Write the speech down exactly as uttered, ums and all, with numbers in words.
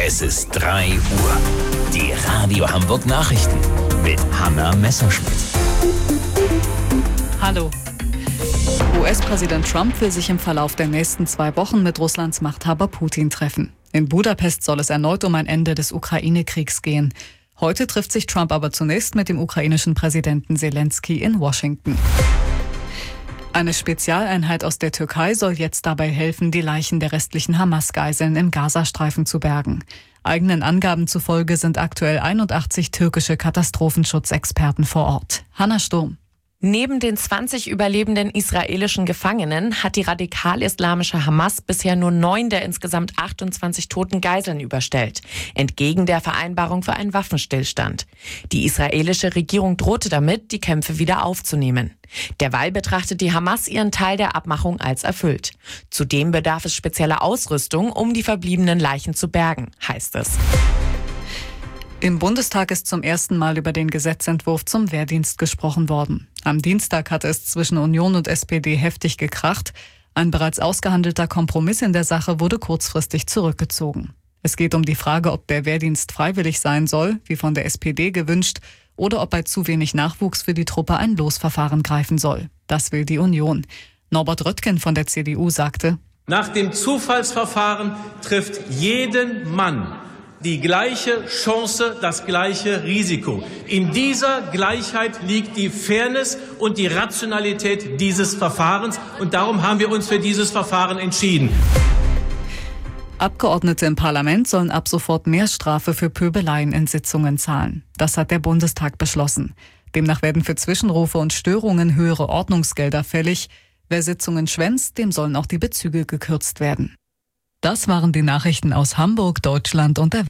Es ist drei Uhr. Die Radio Hamburg Nachrichten mit Hanna Messerschmidt. Hallo. U S-Präsident Trump will sich im Verlauf der nächsten zwei Wochen mit Russlands Machthaber Putin treffen. In Budapest soll es erneut um ein Ende des Ukraine-Kriegs gehen. Heute trifft sich Trump aber zunächst mit dem ukrainischen Präsidenten Selensky in Washington. Eine Spezialeinheit aus der Türkei soll jetzt dabei helfen, die Leichen der restlichen Hamas-Geiseln im Gazastreifen zu bergen. Eigenen Angaben zufolge sind aktuell einundachtzig türkische Katastrophenschutzexperten vor Ort. Hanna Sturm. Neben den zwanzig überlebenden israelischen Gefangenen hat die radikal-islamische Hamas bisher nur neun der insgesamt achtundzwanzig toten Geiseln überstellt, entgegen der Vereinbarung für einen Waffenstillstand. Die israelische Regierung drohte damit, die Kämpfe wieder aufzunehmen. Derweil betrachtet die Hamas ihren Teil der Abmachung als erfüllt. Zudem bedarf es spezieller Ausrüstung, um die verbliebenen Leichen zu bergen, heißt es. Im Bundestag ist zum ersten Mal über den Gesetzentwurf zum Wehrdienst gesprochen worden. Am Dienstag hatte es zwischen Union und S P D heftig gekracht. Ein bereits ausgehandelter Kompromiss in der Sache wurde kurzfristig zurückgezogen. Es geht um die Frage, ob der Wehrdienst freiwillig sein soll, wie von der S P D gewünscht, oder ob bei zu wenig Nachwuchs für die Truppe ein Losverfahren greifen soll. Das will die Union. Norbert Röttgen von der C D U sagte: Nach dem Zufallsverfahren trifft jeden Mann die gleiche Chance, das gleiche Risiko. In dieser Gleichheit liegt die Fairness und die Rationalität dieses Verfahrens. Und darum haben wir uns für dieses Verfahren entschieden. Abgeordnete im Parlament sollen ab sofort mehr Strafe für Pöbeleien in Sitzungen zahlen. Das hat der Bundestag beschlossen. Demnach werden für Zwischenrufe und Störungen höhere Ordnungsgelder fällig. Wer Sitzungen schwänzt, dem sollen auch die Bezüge gekürzt werden. Das waren die Nachrichten aus Hamburg, Deutschland und der